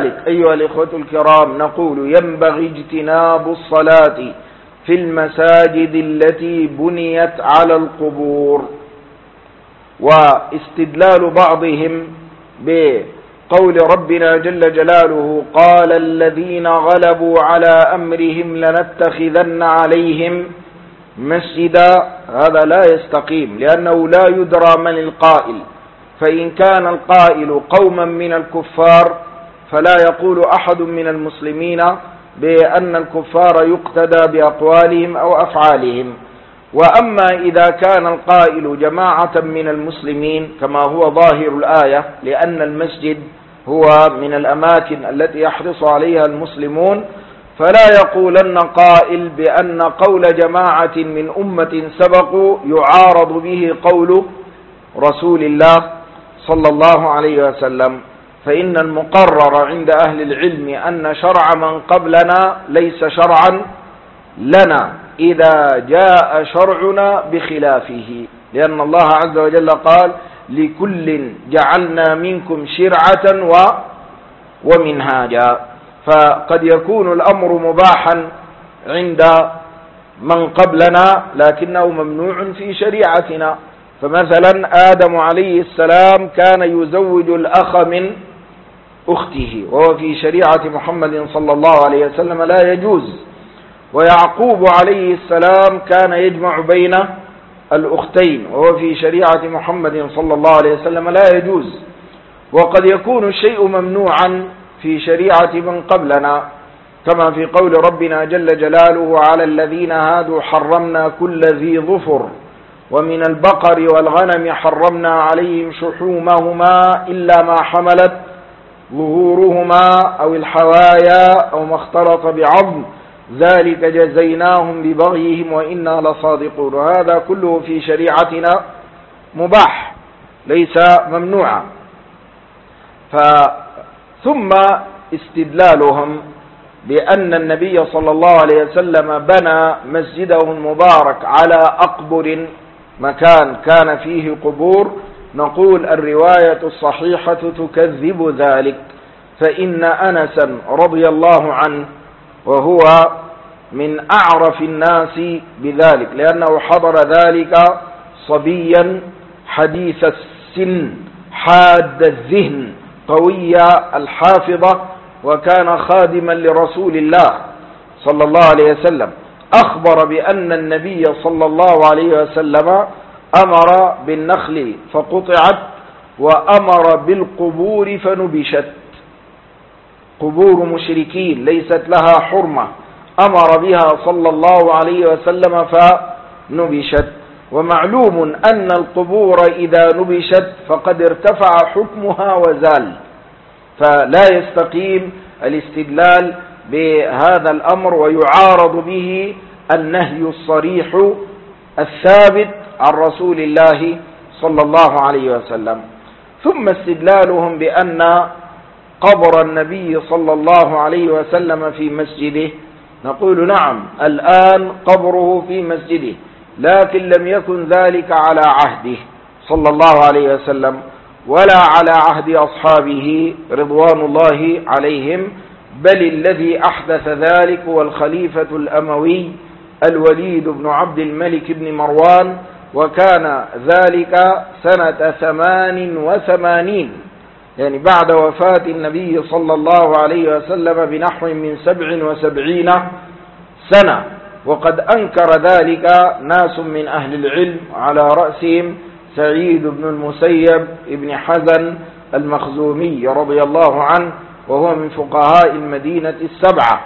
أيها الإخوة الكرام، نقول ينبغي اجتناب الصلاة في المساجد التي بنيت على القبور. واستدلال بعضهم بقول ربنا جل جلاله قال الذين غلبوا على أمرهم لنتخذن عليهم مسجدا، هذا لا يستقيم، لأنه لا يدرى من القائل. فإن كان القائل قوما من الكفار فلا يقول أحد من المسلمين بأن الكفار يقتدى بأقوالهم أو أفعالهم. وأما إذا كان القائل جماعة من المسلمين كما هو ظاهر الآية، لأن المسجد هو من الأماكن التي يحرص عليها المسلمون، فلا يقولن قائل بأن قول جماعة من أمة سبقوا يعارض به قول رسول الله صلى الله عليه وسلم. فإن المقرر عند أهل العلم أن شرع من قبلنا ليس شرعا لنا إذا جاء شرعنا بخلافه، لأن الله عز وجل قال لكل جعلنا منكم شرعة ومنهاجا. فقد يكون الأمر مباحا عند من قبلنا لكنه ممنوع في شريعتنا. فمثلا آدم عليه السلام كان يزوج الأخ من أخته، وهو في شريعة محمد صلى الله عليه وسلم لا يجوز. ويعقوب عليه السلام كان يجمع بين الأختين، وهو في شريعة محمد صلى الله عليه وسلم لا يجوز. وقد يكون الشيء ممنوعا في شريعة من قبلنا، كما في قول ربنا جل جلاله على الذين هادوا حرمنا كل ذي ظفر ومن البقر والغنم حرمنا عليهم شحومهما إلا ما حملت ظهورهما أو الحوايا أو ما اختلط بعظم ذلك جزيناهم ببغيهم وإنا لصادقون. وهذا كله في شريعتنا مباح ليس ممنوعا. ثم استدلالهم بأن النبي صلى الله عليه وسلم بنى مسجده المبارك على أقبر، مكان كان فيه قبور، نقول الرواية الصحيحة تكذب ذلك. فإن أنسا رضي الله عنه وهو من أعرف الناس بذلك، لأنه حضر ذلك صبيا حديث السن حاد الذهن قوي الحافظة، وكان خادما لرسول الله صلى الله عليه وسلم، أخبر بأن النبي صلى الله عليه وسلم أمر بالنخل فقطعت وأمر بالقبور فنبشت، قبور مشركين ليست لها حرمة أمر بها صلى الله عليه وسلم فنبشت. ومعلوم أن القبور إذا نبشت فقد ارتفع حكمها وزال، فلا يستقيم الاستدلال بهذا الأمر، ويعارض به النهي الصريح الثابت عن رسول الله صلى الله عليه وسلم. ثم استدلالهم بأن قبر النبي صلى الله عليه وسلم في مسجده، نقول نعم الآن قبره في مسجده، لكن لم يكن ذلك على عهده صلى الله عليه وسلم ولا على عهد أصحابه رضوان الله عليهم، بل الذي أحدث ذلك هو الخليفة الأموي الوليد بن عبد الملك بن مروان، وكان ذلك سنة 88، يعني بعد وفاة النبي صلى الله عليه وسلم بنحو من 77 سنة. وقد أنكر ذلك ناس من أهل العلم، على رأسهم سعيد بن المسيب ابن حزن المخزومي رضي الله عنه، وهو من فقهاء المدينة السبعة.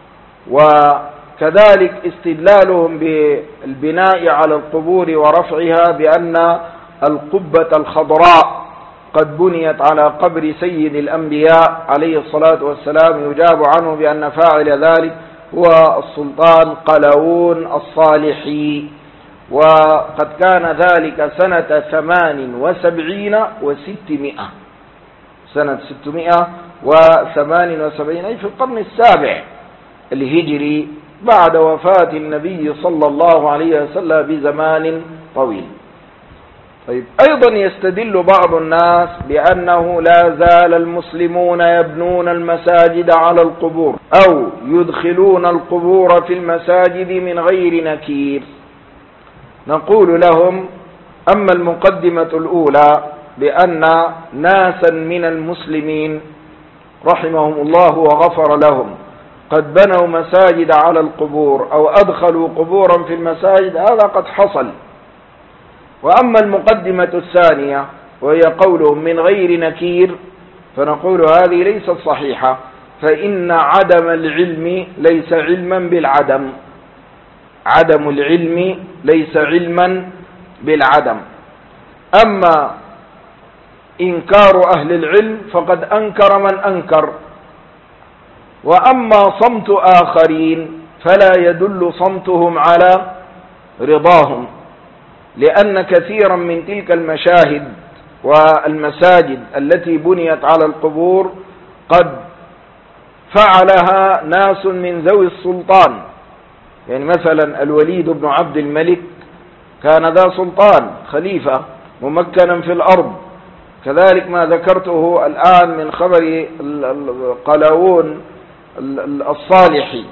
وكذلك استدلالهم بالبناء على القبور ورفعها بأن القبة الخضراء قد بنيت على قبر سيد الأنبياء عليه الصلاة والسلام، يجاب عنه بأن فاعل ذلك هو السلطان قلاوون الصالحي، وقد كان ذلك سنة 78 و600، سنة 678 أي في القرن السابع الهجري بعد وفاة النبي صلى الله عليه وسلم بزمان طويل. طيب، أيضا يستدل بعض الناس بأنه لا زال المسلمون يبنون المساجد على القبور أو يدخلون القبور في المساجد من غير نكير. نقول لهم: أما المقدمة الأولى بأن ناسا من المسلمين رحمهم الله وغفر لهم قد بنوا مساجد على القبور أو أدخلوا قبورا في المساجد، هذا قد حصل. وأما المقدمة الثانية وهي قولهم من غير نكير، فنقول هذه ليست صحيحة، فإن عدم العلم ليس علما بالعدم. عدم العلم ليس علما بالعدم. أما إنكار أهل العلم فقد أنكر من أنكر، وأما صمت آخرين فلا يدل صمتهم على رضاهم، لأن كثيرا من تلك المشاهد والمساجد التي بنيت على القبور قد فعلها ناس من ذوي السلطان. يعني مثلا الوليد بن عبد الملك كان ذا سلطان، خليفة ممكنا في الأرض، كذلك ما ذكرته الآن من خبر قلاوون الصالحي،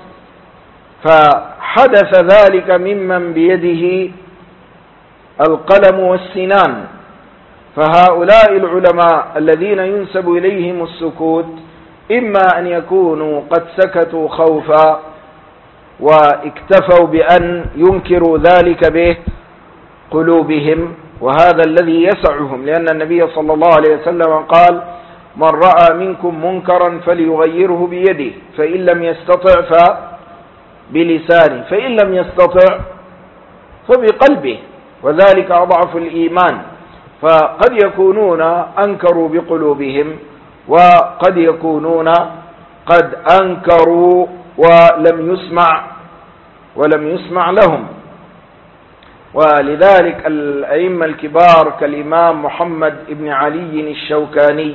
فحدث ذلك ممن بيده القلم والسنان. فهؤلاء العلماء الذين ينسب إليهم السكوت إما أن يكونوا قد سكتوا خوفا واكتفوا بأن ينكروا ذلك بقلوبهم، وهذا الذي يسعهم، لأن النبي صلى الله عليه وسلم قال: من رأى منكم منكرا فليغيره بيده، فإن لم يستطع فبلسانه، فإن لم يستطع فبقلبه، وذلك أضعف الإيمان. فقد يكونون أنكروا بقلوبهم، وقد يكونون قد أنكروا ولم يسمع لهم. ولذلك الأئمة الكبار كالإمام محمد بن علي الشوكاني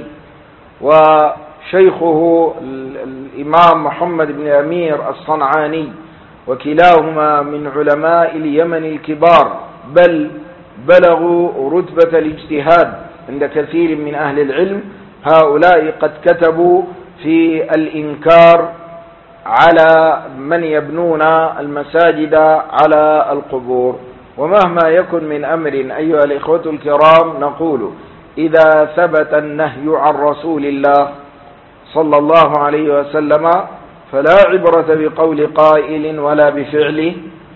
وشيخه الإمام محمد بن أمير الصنعاني، وكلاهما من علماء اليمن الكبار، بل بلغوا رتبة الاجتهاد عند كثير من أهل العلم، هؤلاء قد كتبوا في الإنكار على من يبنون المساجد على القبور. ومهما يكن من أمر أيها الإخوة الكرام، نقول: إذا ثبت النهي عن رسول الله صلى الله عليه وسلم فلا عبرة بقول قائل ولا بفعله،